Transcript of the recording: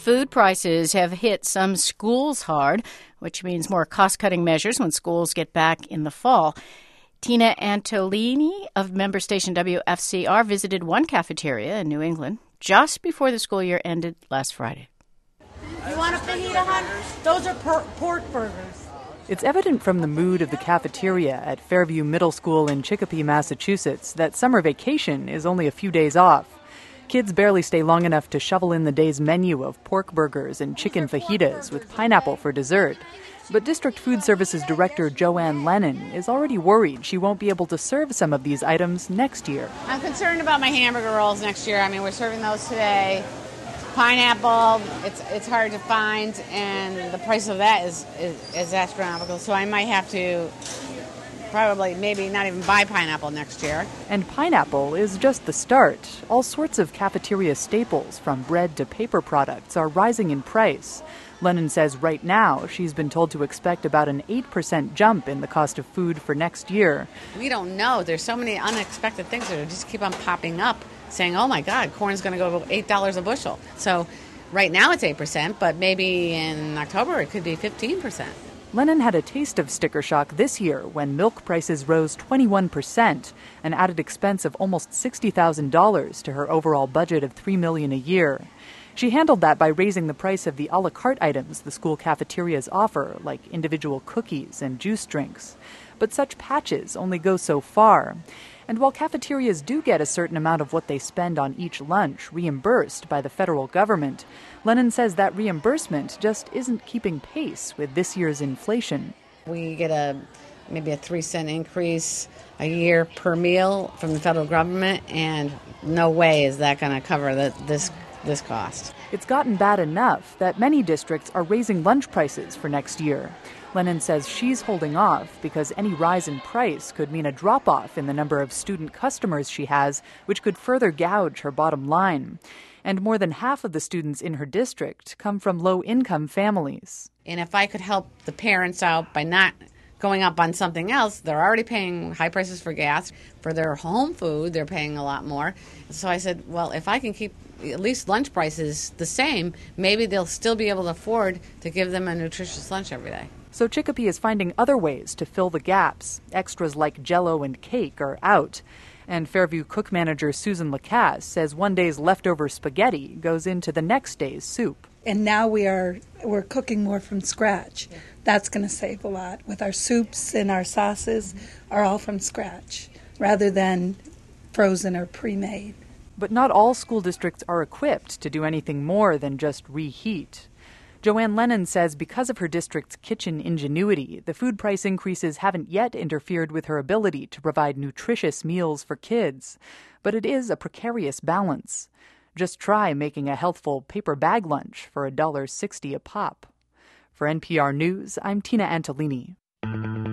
Food prices have hit some schools hard, which means more cost-cutting measures when schools get back in the fall. Tina Antolini of member station WFCR visited one cafeteria in New England just before the school year ended last Friday. You want a fajita, hon? Those are pork burgers. It's evident from the mood of the cafeteria at Fairview Middle School in Chicopee, Massachusetts, that summer vacation is only a few days off. Kids barely stay long enough to shovel in the day's menu of pork burgers and chicken fajitas with pineapple for dessert. But District Food Services Director Joanne Lennon is already worried she won't be able to serve some of these items next year. I'm concerned about my hamburger rolls next year. I mean, we're serving those today. Pineapple, it's hard to find, and the price of that is astronomical. So I might have to probably maybe not even buy pineapple next year. And pineapple is just the start. All sorts of cafeteria staples, from bread to paper products, are rising in price. Lennon says right now she's been told to expect about an 8% jump in the cost of food for next year. We don't know. There's so many unexpected things that just keep on popping up, saying, oh my God, corn's going to go $8 a bushel. So right now it's 8%, but maybe in October it could be 15%. Lennon had a taste of sticker shock this year when milk prices rose 21%, an added expense of almost $60,000 to her overall budget of $3 million a year. She handled that by raising the price of the a la carte items the school cafeterias offer, like individual cookies and juice drinks. But such patches only go so far. And while cafeterias do get a certain amount of what they spend on each lunch reimbursed by the federal government, Lennon says that reimbursement just isn't keeping pace with this year's inflation. We get maybe a 3-cent increase a year per meal from the federal government, and no way is that going to cover this cost. It's gotten bad enough that many districts are raising lunch prices for next year. Lennon says she's holding off because any rise in price could mean a drop-off in the number of student customers she has, which could further gouge her bottom line. And more than half of the students in her district come from low-income families. And if I could help the parents out by not going up on something else, they're already paying high prices for gas. For their home food, they're paying a lot more. So I said, well, if I can keep at least lunch prices the same, maybe they'll still be able to afford to give them a nutritious lunch every day. So Chicopee is finding other ways to fill the gaps. Extras like Jell-O and cake are out. And Fairview cook manager Susan Lacasse says one day's leftover spaghetti goes into the next day's soup. And now we're cooking more from scratch. Yeah. That's going to save a lot. With our soups and our sauces are all from scratch rather than frozen or pre-made. But not all school districts are equipped to do anything more than just reheat. Joanne Lennon says because of her district's kitchen ingenuity, the food price increases haven't yet interfered with her ability to provide nutritious meals for kids. But it is a precarious balance. Just try making a healthful paper bag lunch for $1.60 a pop. For NPR News, I'm Tina Antolini.